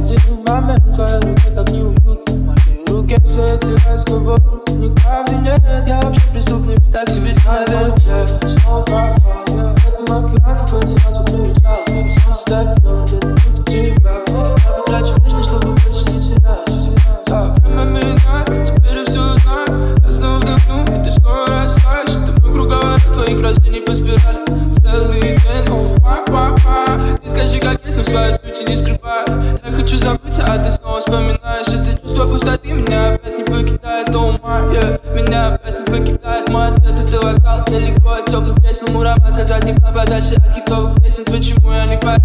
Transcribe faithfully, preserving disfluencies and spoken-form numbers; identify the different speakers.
Speaker 1: один момент, твоя рука так неуютна. В моей руке все эти разговоры, ни правды нет, я вообще преступник, так себе человек. Я снова пропал, я в этом океане потерял, тут улетал. Солнце ставит, но где-то тут тебя. Я потрачу жизнь, чтобы больше не терять. Да, время меняет, теперь я все знаю. Я снова вдохну, и ты снова растаешь. Это мой круговорот твоих растений по спирали. Целый день, о, па-па-па. Ты скажи, как есть, но свою суть не скрываю. Я хочу забыться, а ты снова вспоминаешь. Это чувство пустоты меня опять не покидает, о, май, yeah. Меня опять не покидает мой ответ, это вокал. Далеко от теплых кресел, муромас, а задний план подальше от хитовых песен. Почему я не пою?